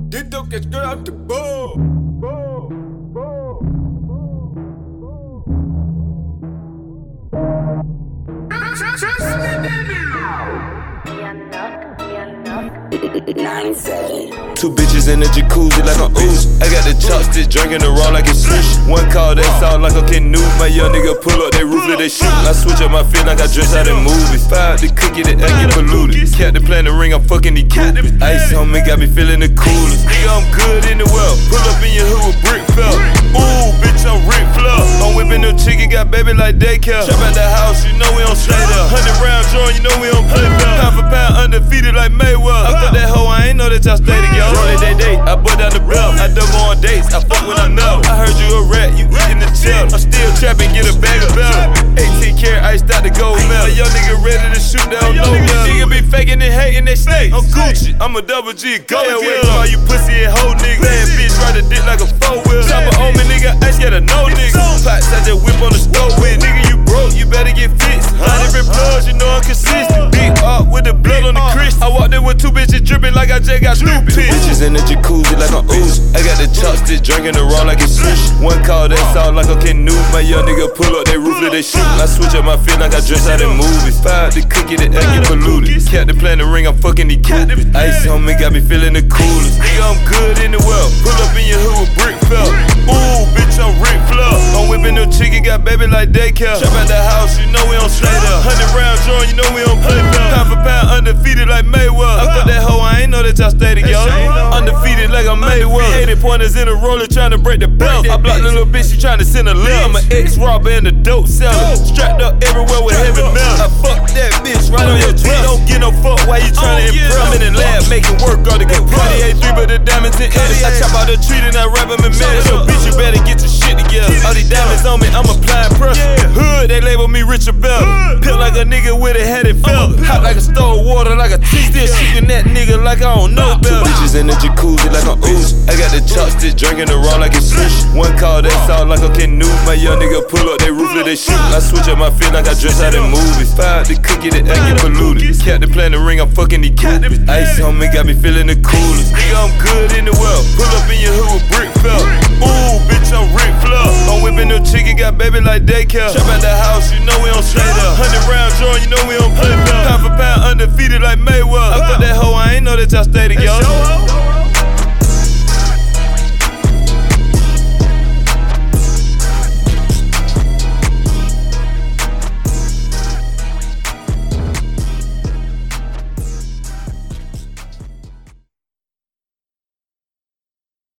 Dito que estoy out the ball. Two bitches in the jacuzzi like I'm ooze. I got the chopstick drinking the raw like it's sushi. One call, that's all like a canoe. My young nigga pull up, they rooflet, they shoot. I switch up my feel like I dress out in movies. Fire the cookie, the air get polluted. Captain plan the ring, I'm fucking these cookies. Ice on me, got me feeling the coolest. Nigga, I'm good in the world. Pull up in your hood with brick felt. Ooh, bitch, I'm Rick Flair. I'm whipping them chicken, got baby like daycare. Trap at the house, you know we don't stay there. 100 round joint, you know we don't play fair. Pound for pound, undefeated like Mayweather. I fuck that hoe, I ain't know that y'all stay together. Roll it, day, I bust down the belt. I double on dates, I fuck when I know. I heard you a rat, you eating the cheddar. I'm still trapping, get a bag of better. 18 karat iced out the gold medal. Young nigga ready to shoot, they don't know better. Nigga be faking and hating, they snakes. I'm Gucci, I'm a double G, go away. All you pussy and hoe niggas. Bad bitch, ride a dick like a 4-wheel. Chopper on me, nigga, ice get a no nigga. Pots, I just whip on the stove with. Nigga, you broke, you better get fixed. Hot different plugs, you know I'm consistent. Big up with the blood on the Chris. I walked in with two bitches dripping like I just got stupid. Bitches in the jacuzzi like I'm ooze. I got the chopstick drinking the raw like it's sushi. One call, that's all like a canoe. My young nigga pull up, they rooflet, they shoot. I switch up my feel like I dress out in movies. Fire the cookie, the air get polluted. Captain plan the ring, I'm fucking these cookies. Ice on me, got me feeling the coolest. Nigga, I'm good in the world. Pull up in your hood with brick felt. Ooh, bitch, I'm Rick Flair. I'm whipping them chicken, got baby like daycare. Trap at the house, you know we don't stay there. 100 round joint, you know we don't play fair. Pound for pound, undefeated like Mayweather. I fuck that hoe, I ain't know that y'all stay together. Undefeated like I'm Mayweather. 80 pointers in a roller trying to break the belt. I blocked the little bitch, she trying to send a left. I'm an ex-robber and a dope seller. Strapped up everywhere with heavy metal. I fuck that bitch right on your dress. Don't get no fuck while you trying to impress. I'm in the lab making work on the compress. 28-3 but the diamonds in edit. I chop out the tree and I wrap them in metal. So bitch, you better get your shit together. All these diamonds on me, I'm applying pressure. Hood, they label me Richard Bell. Peel like a nigga with a headed fella. Hot like a stove, water like a tea. Still shooting that nigga like I don't know better. Bitches in the jacuzzi like I'm ooze. I got the chopstick drinking the raw like it's sushi. One call, that's all like a canoe. My young nigga pull up, they rooflet, they shoot. I switch up my feel like I dress out in movies. Fire the cookie, the air get polluted. Captain plan the ring, I'm fucking these cookies. Ice on me, got me feeling the coolest. Nigga, I'm good in the world. Pull up in your hood with brick felt. Ooh, bitch, I'm Rick Flair. I'm whipping them chicken, got baby like daycare. Trap at the house, you know we don't stay there. 100 round joint, you know we don't play fair. Pound for pound, undefeated like Mayweather. I fuck that hoe, I ain't know that y'all stay together.